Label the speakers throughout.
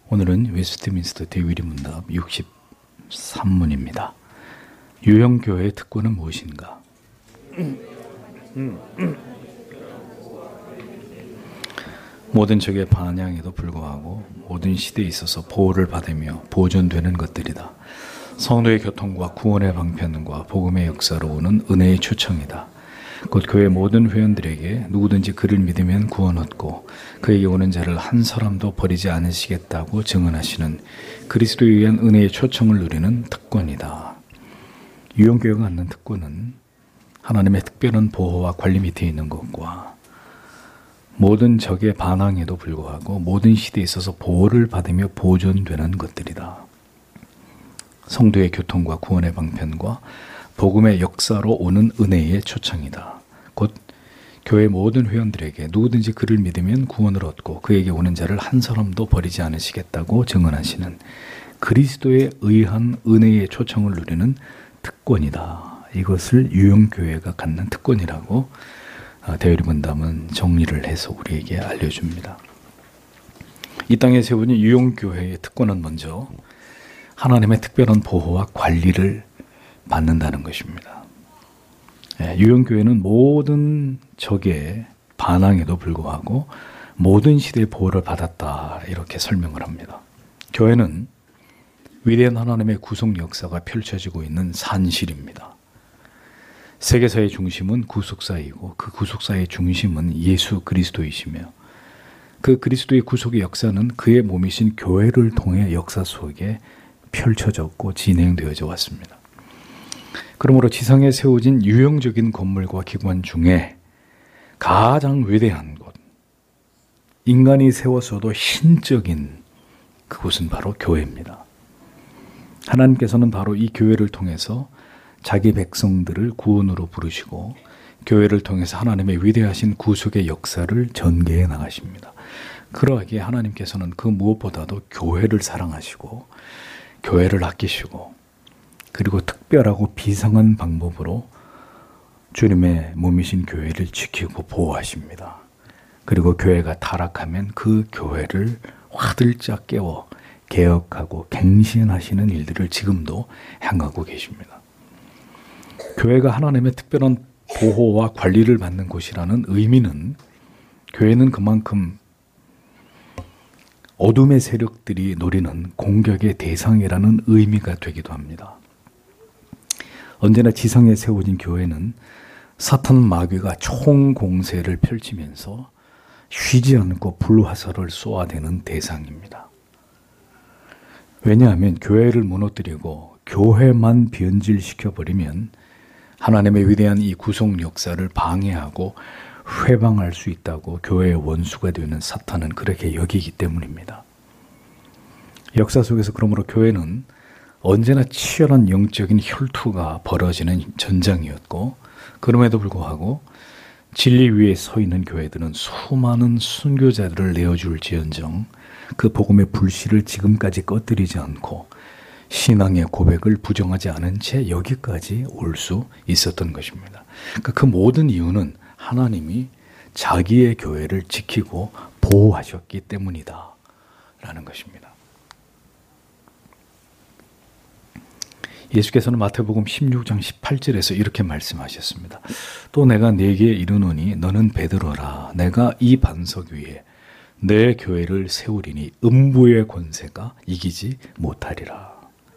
Speaker 1: 오늘은 웨스트민스터 대위리 문답 63문입니다. 유형교회의 특권은 무엇인가? 모든 적의 반향에도 불구하고 모든 시대에 있어서 보호를 받으며 보존되는 것들이다. 성도의 교통과 구원의 방편과 복음의 역사로 오는 은혜의 초청이다. 곧 교회 모든 회원들에게 누구든지 그를 믿으면 구원 얻고 그에게 오는 자를 한 사람도 버리지 않으시겠다고 증언하시는 그리스도에 의한 은혜의 초청을 누리는 특권이다. 유형교회가 갖는 특권은 하나님의 특별한 보호와 관리 밑에 있는 것과 모든 적의 반항에도 불구하고 모든 시대에 있어서 보호를 받으며 보존되는 것들이다. 성도의 교통과 구원의 방편과 복음의 역사로 오는 은혜의 초청이다. 곧 교회 모든 회원들에게 누구든지 그를 믿으면 구원을 얻고 그에게 오는 자를 한 사람도 버리지 않으시겠다고 증언하시는 그리스도에 의한 은혜의 초청을 누리는 특권이다. 이것을 유형교회가 갖는 특권이라고 대위리 문답은 정리를 해서 우리에게 알려줍니다. 이 땅에 세우는 유형교회의 특권은 먼저 하나님의 특별한 보호와 관리를 받는다는 것입니다. 유형교회는 모든 적의 반항에도 불구하고 모든 시대의 보호를 받았다 이렇게 설명을 합니다. 교회는 위대한 하나님의 구속 역사가 펼쳐지고 있는 산실입니다. 세계사의 중심은 구속사이고 그 구속사의 중심은 예수 그리스도이시며 그 그리스도의 구속의 역사는 그의 몸이신 교회를 통해 역사 속에 펼쳐졌고 진행되어져 왔습니다. 그러므로 지상에 세워진 유형적인 건물과 기관 중에 가장 위대한 곳, 인간이 세웠어도 신적인 그곳은 바로 교회입니다. 하나님께서는 바로 이 교회를 통해서 자기 백성들을 구원으로 부르시고 교회를 통해서 하나님의 위대하신 구속의 역사를 전개해 나가십니다. 그러하기에 하나님께서는 그 무엇보다도 교회를 사랑하시고 교회를 아끼시고 그리고 특별하고 비상한 방법으로 주님의 몸이신 교회를 지키고 보호하십니다. 그리고 교회가 타락하면 그 교회를 화들짝 깨워 개혁하고 갱신하시는 일들을 지금도 행하고 계십니다. 교회가 하나님의 특별한 보호와 관리를 받는 곳이라는 의미는 교회는 그만큼 어둠의 세력들이 노리는 공격의 대상이라는 의미가 되기도 합니다. 언제나 지상에 세워진 교회는 사탄 마귀가 총공세를 펼치면서 쉬지 않고 불화살을 쏘아대는 대상입니다. 왜냐하면 교회를 무너뜨리고 교회만 변질시켜버리면 하나님의 위대한 이 구속 역사를 방해하고 회방할 수 있다고 교회의 원수가 되는 사탄은 그렇게 여기기 때문입니다. 역사 속에서 그러므로 교회는 언제나 치열한 영적인 혈투가 벌어지는 전장이었고 그럼에도 불구하고 진리 위에 서 있는 교회들은 수많은 순교자들을 내어줄지언정 그 복음의 불씨를 지금까지 꺼뜨리지 않고 신앙의 고백을 부정하지 않은 채 여기까지 올 수 있었던 것입니다. 그러니까 그 모든 이유는 하나님이 자기의 교회를 지키고 보호하셨기 때문이다 라는 것입니다. 예수께서는 마태복음 16장 18절에서 이렇게 말씀하셨습니다. 또 내가 네게 이르노니 너는 베드로라. 내가 이 반석 위에 내 교회를 세우리니 음부의 권세가 이기지 못하리라.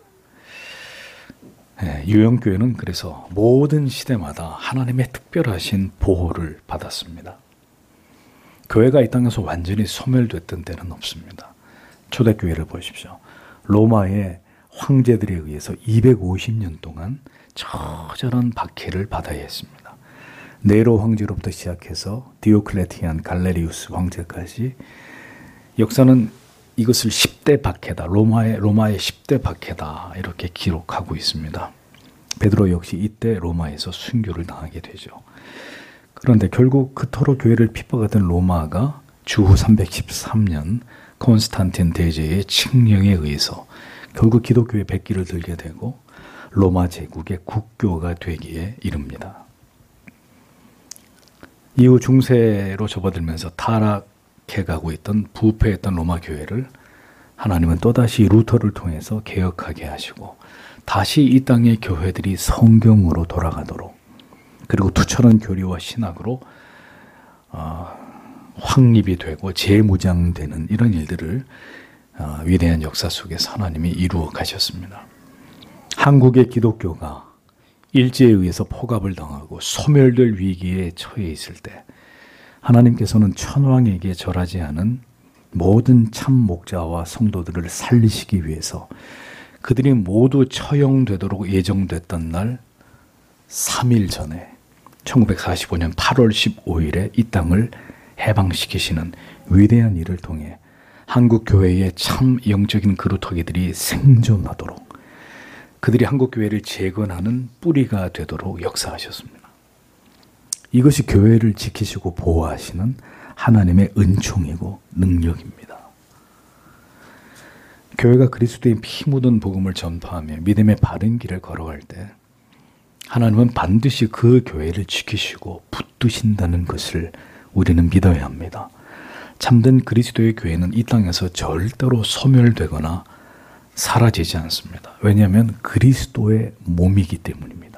Speaker 1: 유형교회는 그래서 모든 시대마다 하나님의 특별하신 보호를 받았습니다. 교회가 이 땅에서 완전히 소멸됐던 때는 없습니다. 초대교회를 보십시오. 로마의 황제들에 의해서 250년 동안 처절한 박해를 받아야 했습니다. 네로 황제로부터 시작해서 디오클레티안, 갈레리우스 황제까지 역사는 이것을 10대 박해다. 로마의 10대 박해다. 이렇게 기록하고 있습니다. 베드로 역시 이때 로마에서 순교를 당하게 되죠. 그런데 결국 그토록 교회를 핍박하던 로마가 주후 313년 콘스탄틴 대제의 칙령에 의해서 결국 기독교의 백기를 들게 되고 로마 제국의 국교가 되기에 이릅니다. 이후 중세로 접어들면서 타락해가고 있던 부패했던 로마 교회를 하나님은 또다시 루터를 통해서 개혁하게 하시고 다시 이 땅의 교회들이 성경으로 돌아가도록, 그리고 투철한 교리와 신학으로 확립이 되고 재무장되는 이런 일들을 위대한 역사 속에서 하나님이 이루어 가셨습니다. 한국의 기독교가 일제에 의해서 포갑을 당하고 소멸될 위기에 처해 있을 때 하나님께서는 천황에게 절하지 않은 모든 참 목자와 성도들을 살리시기 위해서 그들이 모두 처형되도록 예정됐던 날 3일 전에 1945년 8월 15일에 이 땅을 해방시키시는 위대한 일을 통해 한국 교회의 참 영적인 그루터기들이 생존하도록, 그들이 한국 교회를 재건하는 뿌리가 되도록 역사하셨습니다. 이것이 교회를 지키시고 보호하시는 하나님의 은총이고 능력입니다. 교회가 그리스도의 피 묻은 복음을 전파하며 믿음의 바른 길을 걸어갈 때 하나님은 반드시 그 교회를 지키시고 붙드신다는 것을 우리는 믿어야 합니다. 참된 그리스도의 교회는 이 땅에서 절대로 소멸되거나 사라지지 않습니다. 왜냐하면 그리스도의 몸이기 때문입니다.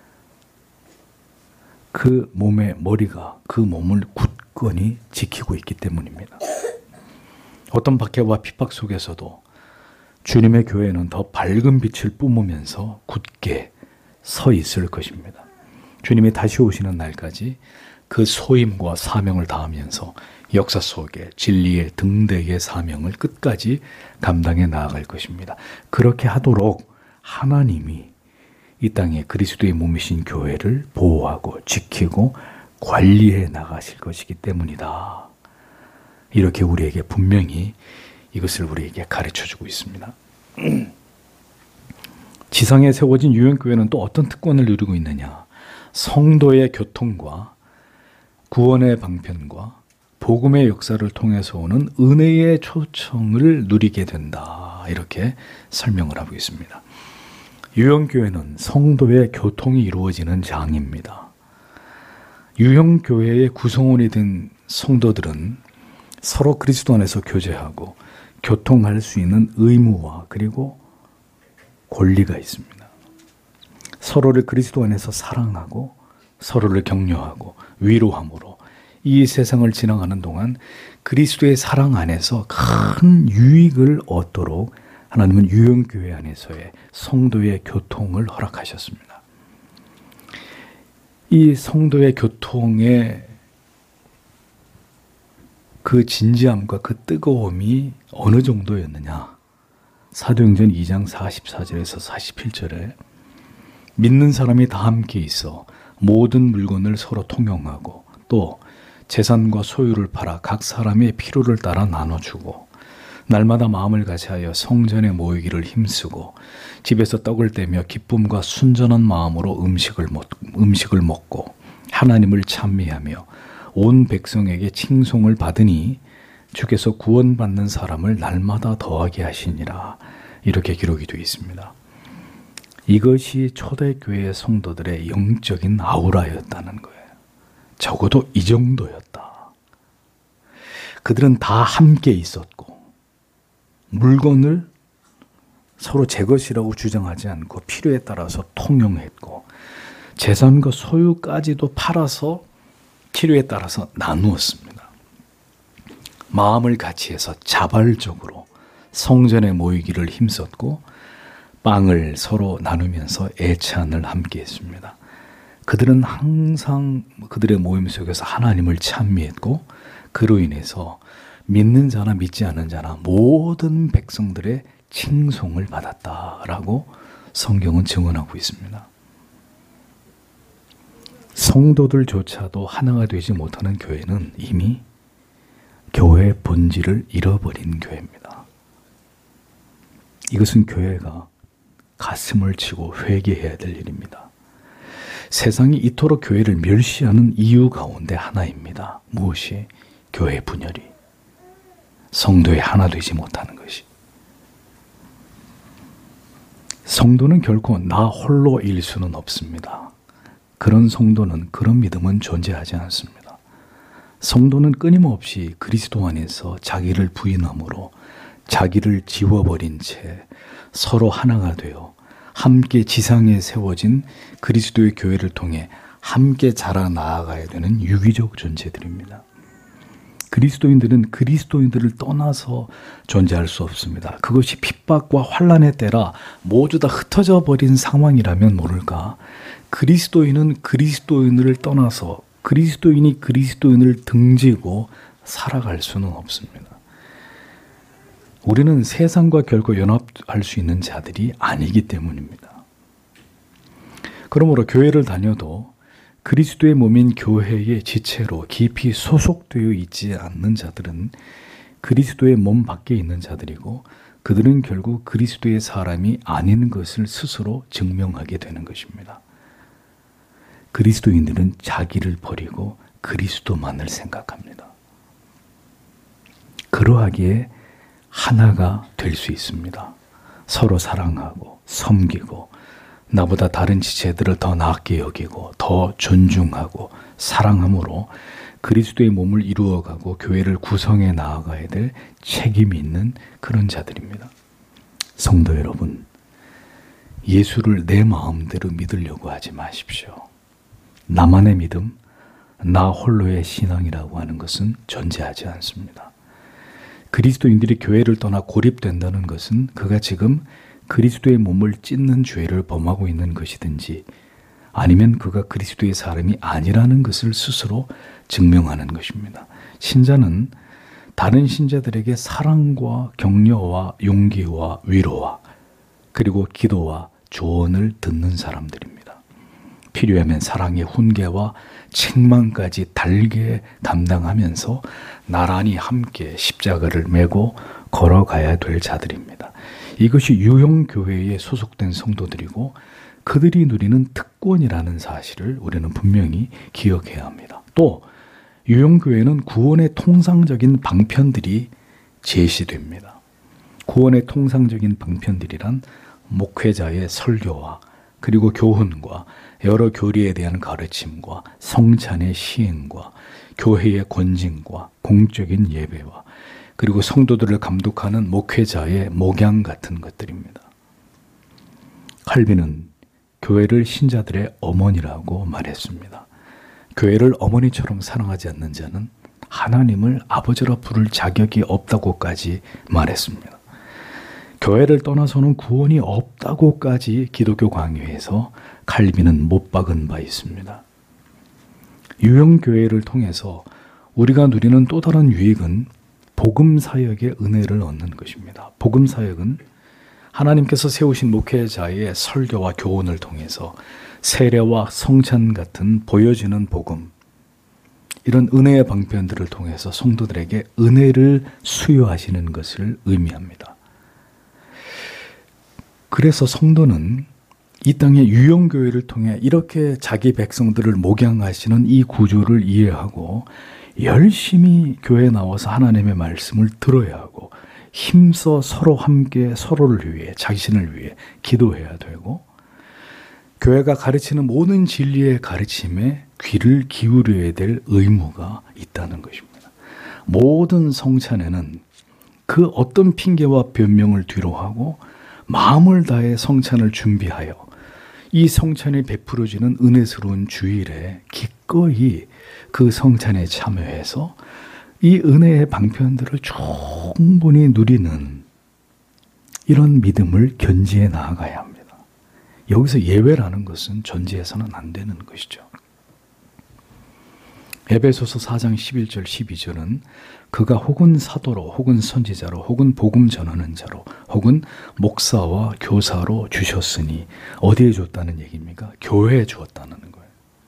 Speaker 1: 그 몸의 머리가 그 몸을 굳건히 지키고 있기 때문입니다. 어떤 박해와 핍박 속에서도 주님의 교회는 더 밝은 빛을 뿜으면서 굳게 서 있을 것입니다. 주님이 다시 오시는 날까지 그 소임과 사명을 다하면서 역사 속에 진리의 등대의 사명을 끝까지 감당해 나아갈 것입니다. 그렇게 하도록 하나님이 이 땅에 그리스도의 몸이신 교회를 보호하고 지키고 관리해 나가실 것이기 때문이다. 이렇게 우리에게 분명히 이것을 우리에게 가르쳐주고 있습니다. 지상에 세워진 유형교회는 또 어떤 특권을 누리고 있느냐? 성도의 교통과 구원의 방편과 복음의 역사를 통해서 오는 은혜의 초청을 누리게 된다. 이렇게 설명을 하고 있습니다. 유형교회는 성도의 교통이 이루어지는 장입니다. 유형교회의 구성원이 된 성도들은 서로 그리스도 안에서 교제하고 교통할 수 있는 의무와 그리고 권리가 있습니다. 서로를 그리스도 안에서 사랑하고 서로를 격려하고 위로함으로 이 세상을 지나가는 동안 그리스도의 사랑 안에서 큰 유익을 얻도록 하나님은 유형교회 안에서의 성도의 교통을 허락하셨습니다. 이 성도의 교통의 그 진지함과 그 뜨거움이 어느 정도였느냐? 사도행전 2장 44절에서 47절에 믿는 사람이 다 함께 있어 모든 물건을 서로 통용하고 또 재산과 소유를 팔아 각 사람의 필요를 따라 나눠주고 날마다 마음을 같이하여 성전에 모이기를 힘쓰고 집에서 떡을 떼며 기쁨과 순전한 마음으로 음식을 먹고 하나님을 찬미하며 온 백성에게 칭송을 받으니 주께서 구원받는 사람을 날마다 더하게 하시니라. 이렇게 기록이 되어 있습니다. 이것이 초대교회 성도들의 영적인 아우라였다는 거예요. 적어도 이 정도였다. 그들은 다 함께 있었고 물건을 서로 제 것이라고 주장하지 않고 필요에 따라서 통용했고 재산과 소유까지도 팔아서 필요에 따라서 나누었습니다. 마음을 같이 해서 자발적으로 성전에 모이기를 힘썼고 빵을 서로 나누면서 애찬을 함께 했습니다. 그들은 항상 그들의 모임 속에서 하나님을 찬미했고 그로 인해서 믿는 자나 믿지 않는 자나 모든 백성들의 칭송을 받았다라고 성경은 증언하고 있습니다. 성도들조차도 하나가 되지 못하는 교회는 이미 교회의 본질을 잃어버린 교회입니다. 이것은 교회가 가슴을 치고 회개해야 될 일입니다. 세상이 이토록 교회를 멸시하는 이유 가운데 하나입니다. 무엇이? 교회 분열이. 성도의 하나 되지 못하는 것이. 성도는 결코 나 홀로일 수는 없습니다. 그런 성도는, 그런 믿음은 존재하지 않습니다. 성도는 끊임없이 그리스도 안에서 자기를 부인함으로 자기를 지워버린 채 서로 하나가 되어 함께 지상에 세워진 그리스도의 교회를 통해 함께 자라나아가야 되는 유기적 존재들입니다. 그리스도인들은 그리스도인들을 떠나서 존재할 수 없습니다. 그것이 핍박과 환난의 때라 모두 다 흩어져 버린 상황이라면 모를까, 그리스도인은 그리스도인을 떠나서 그리스도인이 그리스도인을 등지고 살아갈 수는 없습니다. 우리는 세상과 결코 연합할 수 있는 자들이 아니기 때문입니다. 그러므로 교회를 다녀도 그리스도의 몸인 교회의 지체로 깊이 소속되어 있지 않는 자들은 그리스도의 몸 밖에 있는 자들이고, 그들은 결국 그리스도의 사람이 아닌 것을 스스로 증명하게 되는 것입니다. 그리스도인들은 자기를 버리고 그리스도만을 생각합니다. 그러하기에 하나가 될 수 있습니다. 서로 사랑하고 섬기고 나보다 다른 지체들을 더 낮게 여기고 더 존중하고 사랑함으로 그리스도의 몸을 이루어가고 교회를 구성해 나아가야 될 책임이 있는 그런 자들입니다. 성도 여러분, 예수를 내 마음대로 믿으려고 하지 마십시오. 나만의 믿음, 나 홀로의 신앙이라고 하는 것은 존재하지 않습니다. 그리스도인들이 교회를 떠나 고립된다는 것은 그가 지금 그리스도의 몸을 찢는 죄를 범하고 있는 것이든지 아니면 그가 그리스도의 사람이 아니라는 것을 스스로 증명하는 것입니다. 신자는 다른 신자들에게 사랑과 격려와 용기와 위로와 그리고 기도와 조언을 듣는 사람들입니다. 필요하면 사랑의 훈계와 책망까지 달게 감당하면서 나란히 함께 십자가를 메고 걸어가야 될 자들입니다. 이것이 유형교회에 소속된 성도들이고 그들이 누리는 특권이라는 사실을 우리는 분명히 기억해야 합니다. 또 유형교회는 구원의 통상적인 방편들이 제시됩니다. 구원의 통상적인 방편들이란 목회자의 설교와 그리고 교훈과 여러 교리에 대한 가르침과 성찬의 시행과 교회의 권징과 공적인 예배와 그리고 성도들을 감독하는 목회자의 목양 같은 것들입니다. 칼빈은 교회를 신자들의 어머니라고 말했습니다. 교회를 어머니처럼 사랑하지 않는 자는 하나님을 아버지라 부를 자격이 없다고까지 말했습니다. 교회를 떠나서는 구원이 없다고까지 기독교 강요에서 칼빈은 못 박은 바 있습니다. 유형교회를 통해서 우리가 누리는 또 다른 유익은 복음사역의 은혜를 얻는 것입니다. 복음사역은 하나님께서 세우신 목회자의 설교와 교훈을 통해서 세례와 성찬 같은 보여지는 복음, 이런 은혜의 방편들을 통해서 성도들에게 은혜를 수여하시는 것을 의미합니다. 그래서 성도는 이 땅의 유형교회를 통해 이렇게 자기 백성들을 목양하시는 이 구조를 이해하고 열심히 교회에 나와서 하나님의 말씀을 들어야 하고 힘써 서로 함께 서로를 위해 자신을 위해 기도해야 되고 교회가 가르치는 모든 진리의 가르침에 귀를 기울여야 될 의무가 있다는 것입니다. 모든 성찬에는 그 어떤 핑계와 변명을 뒤로하고 마음을 다해 성찬을 준비하여 이 성찬이 베풀어지는 은혜스러운 주일에 기꺼이 그 성찬에 참여해서 이 은혜의 방편들을 충분히 누리는 이런 믿음을 견지해 나아가야 합니다. 여기서 예외라는 것은 존재해서는 안 되는 것이죠. 에베소서 4장 11절 12절은 그가 혹은 사도로 혹은 선지자로 혹은 복음 전하는 자로 혹은 목사와 교사로 주셨으니 어디에 줬다는 얘기입니까? 교회에 주었다는 거예요.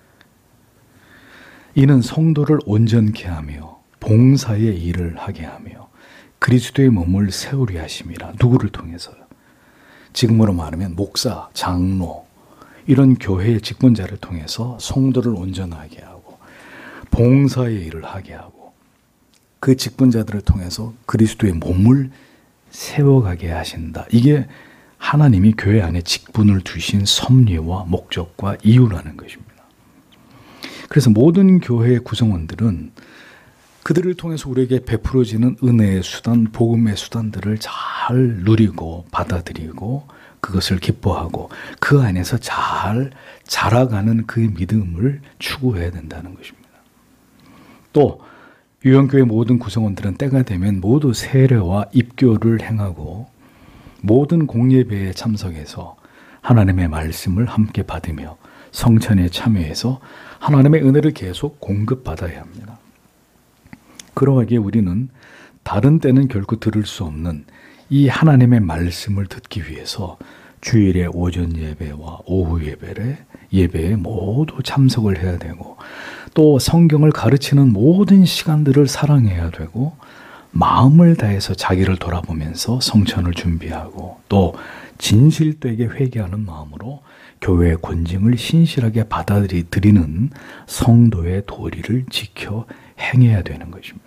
Speaker 1: 이는 성도를 온전케 하며 봉사의 일을 하게 하며 그리스도의 몸을 세우려 하심이라. 누구를 통해서요? 지금으로 말하면 목사, 장로 이런 교회의 직분자를 통해서 성도를 온전하게 하고 봉사의 일을 하게 하고 그 직분자들을 통해서 그리스도의 몸을 세워가게 하신다. 이게 하나님이 교회 안에 직분을 두신 섭리와 목적과 이유라는 것입니다. 그래서 모든 교회의 구성원들은 그들을 통해서 우리에게 베풀어지는 은혜의 수단, 복음의 수단들을 잘 누리고 받아들이고 그것을 기뻐하고 그 안에서 잘 자라가는 그 믿음을 추구해야 된다는 것입니다. 또 유형교회 모든 구성원들은 때가 되면 모두 세례와 입교를 행하고 모든 공예배에 참석해서 하나님의 말씀을 함께 받으며 성찬에 참여해서 하나님의 은혜를 계속 공급받아야 합니다. 그러하기에 우리는 다른 때는 결코 들을 수 없는 이 하나님의 말씀을 듣기 위해서 주일의 오전 예배와 오후 예배에 모두 참석을 해야 되고 또 성경을 가르치는 모든 시간들을 사랑해야 되고 마음을 다해서 자기를 돌아보면서 성찬을 준비하고 또 진실되게 회개하는 마음으로 교회의 권징을 신실하게 받아들이는 성도의 도리를 지켜 행해야 되는 것입니다.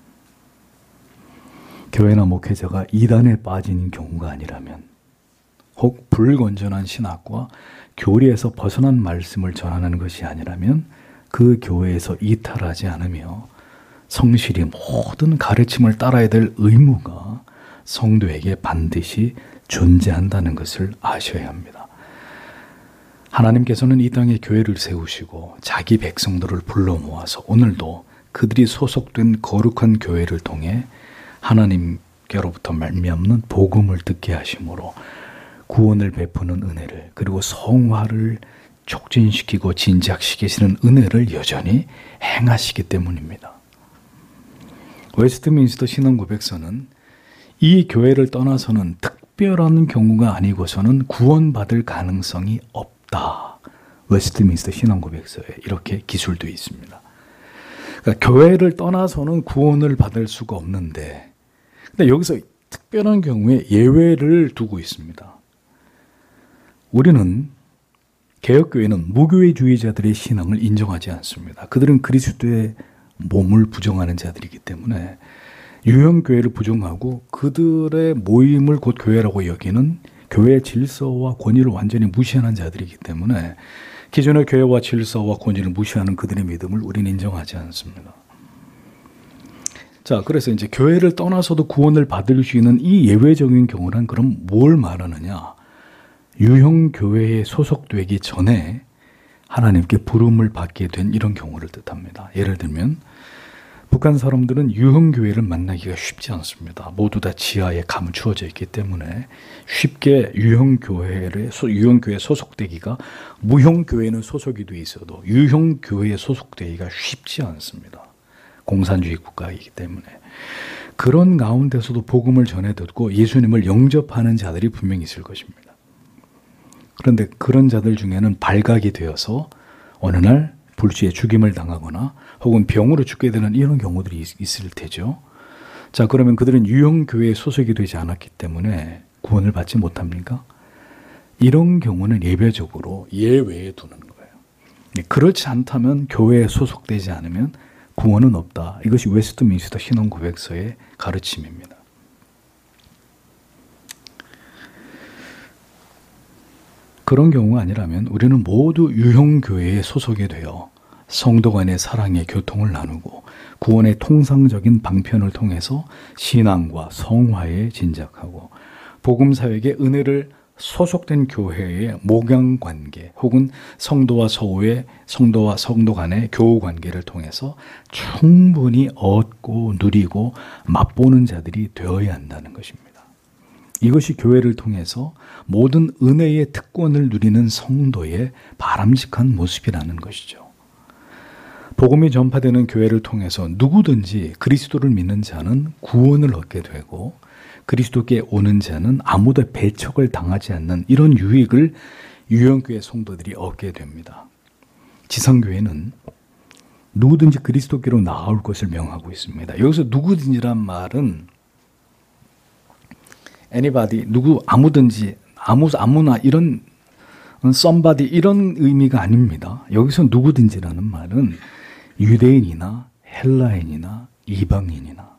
Speaker 1: 교회나 목회자가 이단에 빠진 경우가 아니라면 혹 불건전한 신학과 교리에서 벗어난 말씀을 전하는 것이 아니라면 그 교회에서 이탈하지 않으며 성실히 모든 가르침을 따라야 될 의무가 성도에게 반드시 존재한다는 것을 아셔야 합니다. 하나님께서는 이 땅에 교회를 세우시고 자기 백성들을 불러 모아서 오늘도 그들이 소속된 거룩한 교회를 통해 하나님께로부터 말미암는 복음을 듣게 하심으로 구원을 베푸는 은혜를 그리고 성화를 촉진시키고 진작시키시는 은혜를 여전히 행하시기 때문입니다. 웨스트민스터 신앙고백서는 이 교회를 떠나서는 특별한 경우가 아니고서는 구원받을 가능성이 없다. 웨스트민스터 신앙고백서에 이렇게 기술되어 있습니다. 그러니까 교회를 떠나서는 구원을 받을 수가 없는데 근데 여기서 특별한 경우에 예외를 두고 있습니다. 우리는 개혁교회는 무교회주의자들의 신앙을 인정하지 않습니다. 그들은 그리스도의 몸을 부정하는 자들이기 때문에 유형교회를 부정하고 그들의 모임을 곧 교회라고 여기는 교회의 질서와 권위를 완전히 무시하는 자들이기 때문에 기존의 교회와 질서와 권위를 무시하는 그들의 믿음을 우리는 인정하지 않습니다. 자, 그래서 이제 교회를 떠나서도 구원을 받을 수 있는 이 예외적인 경우는 그럼 뭘 말하느냐? 유형교회에 소속되기 전에 하나님께 부름을 받게 된 이런 경우를 뜻합니다. 예를 들면 북한 사람들은 유형교회를 만나기가 쉽지 않습니다. 모두 다 지하에 감추어져 있기 때문에 쉽게 유형교회에 소속되기가 무형교회는 소속이 돼 있어도 유형교회에 소속되기가 쉽지 않습니다. 공산주의 국가이기 때문에. 그런 가운데서도 복음을 전해 듣고 예수님을 영접하는 자들이 분명히 있을 것입니다. 그런데 그런 자들 중에는 발각이 되어서 어느 날 불시에 죽임을 당하거나 혹은 병으로 죽게 되는 이런 경우들이 있을 테죠. 자, 그러면 그들은 유형교회에 소속이 되지 않았기 때문에 구원을 받지 못합니까? 이런 경우는 예외적으로 예외에 두는 거예요. 그렇지 않다면 교회에 소속되지 않으면 구원은 없다. 이것이 웨스트민스터 신앙고백서의 가르침입니다. 그런 경우가 아니라면 우리는 모두 유형교회에 소속이 되어 성도 간의 사랑의 교통을 나누고 구원의 통상적인 방편을 통해서 신앙과 성화에 진작하고 복음사역의 은혜를 소속된 교회의 목양관계 혹은 성도와 성도 간의 교우관계를 통해서 충분히 얻고 누리고 맛보는 자들이 되어야 한다는 것입니다. 이것이 교회를 통해서 모든 은혜의 특권을 누리는 성도의 바람직한 모습이라는 것이죠. 복음이 전파되는 교회를 통해서 누구든지 그리스도를 믿는 자는 구원을 얻게 되고 그리스도께 오는 자는 아무도 배척을 당하지 않는 이런 유익을 유형교회 성도들이 얻게 됩니다. 지상교회는 누구든지 그리스도께로 나아올 것을 명하고 있습니다. 여기서 누구든지란 말은 anybody, 누구, 아무든지, 아무나 이런 somebody 이런 의미가 아닙니다. 여기서 누구든지라는 말은 유대인이나 헬라인이나 이방인이나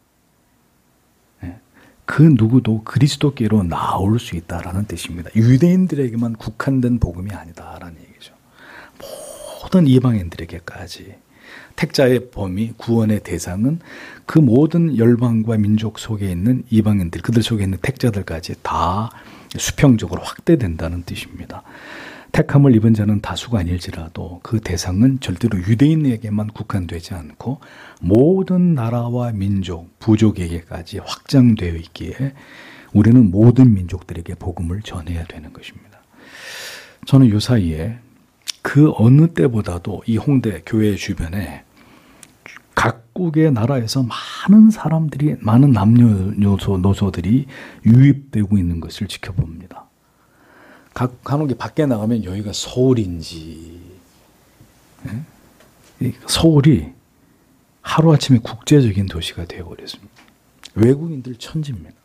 Speaker 1: 그 누구도 그리스도께로 나올 수 있다라는 뜻입니다. 유대인들에게만 국한된 복음이 아니다라는 얘기죠. 모든 이방인들에게까지 택자의 범위, 구원의 대상은 그 모든 열방과 민족 속에 있는 이방인들, 그들 속에 있는 택자들까지 다 수평적으로 확대된다는 뜻입니다. 택함을 입은 자는 다수가 아닐지라도 그 대상은 절대로 유대인에게만 국한되지 않고 모든 나라와 민족, 부족에게까지 확장되어 있기에 우리는 모든 민족들에게 복음을 전해야 되는 것입니다. 저는 이 사이에 그 어느 때보다도 이 홍대 교회 주변에 각국의 나라에서 많은 사람들이, 많은 남녀노소들이 유입되고 있는 것을 지켜봅니다. 간혹 밖에 나가면 여기가 서울인지, 서울이 하루아침에 국제적인 도시가 되어버렸습니다. 외국인들 천지입니다.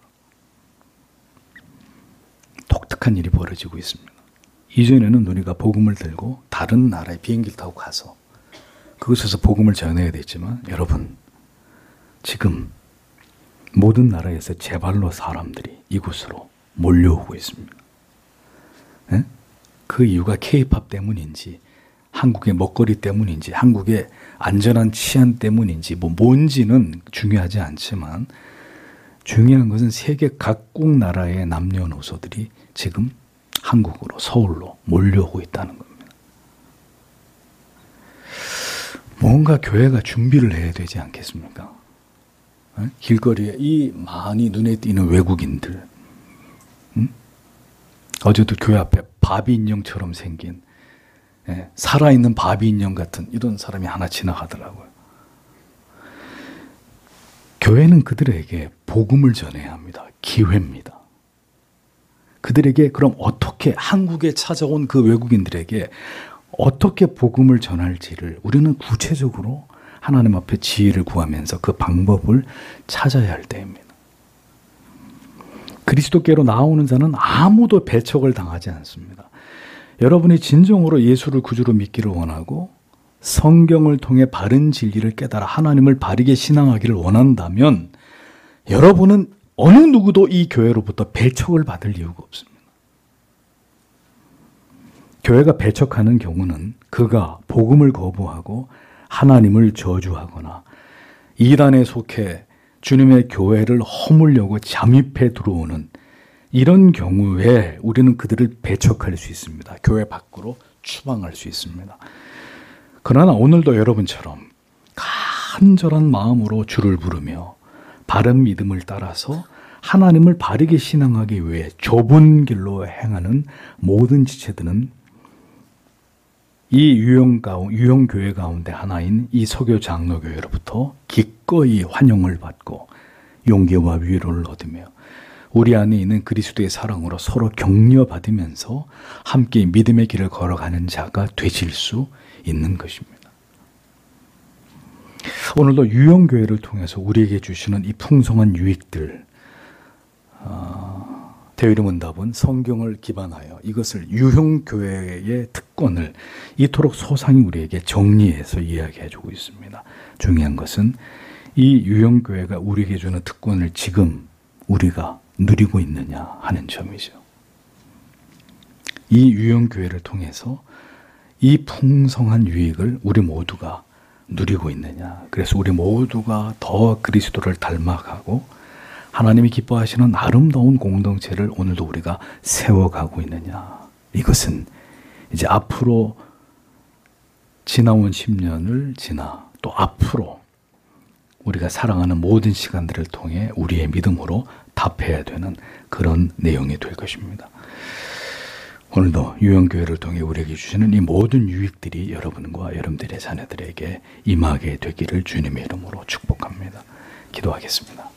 Speaker 1: 독특한 일이 벌어지고 있습니다. 이전에는 우리가 복음을 들고 다른 나라에 비행기를 타고 가서 그곳에서 복음을 전해야 됐지만, 여러분, 지금 모든 나라에서 제발로 사람들이 이곳으로 몰려오고 있습니다. 그 이유가 K-팝 때문인지, 한국의 먹거리 때문인지, 한국의 안전한 치안 때문인지, 뭔지는 중요하지 않지만, 중요한 것은 세계 각국 나라의 남녀노소들이 지금 한국으로, 서울로 몰려오고 있다는 겁니다. 뭔가 교회가 준비를 해야 되지 않겠습니까? 길거리에 이 많이 눈에 띄는 외국인들, 어제도 교회 앞에 바비 인형처럼 생긴, 살아있는 바비 인형 같은 이런 사람이 하나 지나가더라고요. 교회는 그들에게 복음을 전해야 합니다. 기회입니다. 그들에게 그럼 어떻게, 한국에 찾아온 그 외국인들에게 어떻게 복음을 전할지를 우리는 구체적으로 하나님 앞에 지혜를 구하면서 그 방법을 찾아야 할 때입니다. 그리스도께로 나오는 자는 아무도 배척을 당하지 않습니다. 여러분이 진정으로 예수를 구주로 믿기를 원하고 성경을 통해 바른 진리를 깨달아 하나님을 바르게 신앙하기를 원한다면 여러분은 어느 누구도 이 교회로부터 배척을 받을 이유가 없습니다. 교회가 배척하는 경우는 그가 복음을 거부하고 하나님을 저주하거나 이단에 속해 주님의 교회를 허물려고 잠입해 들어오는 이런 경우에 우리는 그들을 배척할 수 있습니다. 교회 밖으로 추방할 수 있습니다. 그러나 오늘도 여러분처럼 간절한 마음으로 주를 부르며 바른 믿음을 따라서 하나님을 바르게 신앙하기 위해 좁은 길로 행하는 모든 지체들은 이 유형교회 가운데 하나인 이 서교 장로교회로부터 기꺼이 환영을 받고 용기와 위로를 얻으며 우리 안에 있는 그리스도의 사랑으로 서로 격려받으면서 함께 믿음의 길을 걸어가는 자가 되실 수 있는 것입니다. 오늘도 유형교회를 통해서 우리에게 주시는 이 풍성한 유익들, 대의문답은 성경을 기반하여 이것을 유형교회의 특권을 이토록 소상히 우리에게 정리해서 이야기해주고 있습니다. 중요한 것은 이 유형교회가 우리에게 주는 특권을 지금 우리가 누리고 있느냐 하는 점이죠. 이 유형교회를 통해서 이 풍성한 유익을 우리 모두가 누리고 있느냐. 그래서 우리 모두가 더 그리스도를 닮아가고 하나님이 기뻐하시는 아름다운 공동체를 오늘도 우리가 세워가고 있느냐. 이것은 이제 앞으로 지나온 10년을 지나 또 앞으로 우리가 사랑하는 모든 시간들을 통해 우리의 믿음으로 답해야 되는 그런 내용이 될 것입니다. 오늘도 유형교회를 통해 우리에게 주시는 이 모든 유익들이 여러분과 여러분들의 자녀들에게 임하게 되기를 주님의 이름으로 축복합니다. 기도하겠습니다.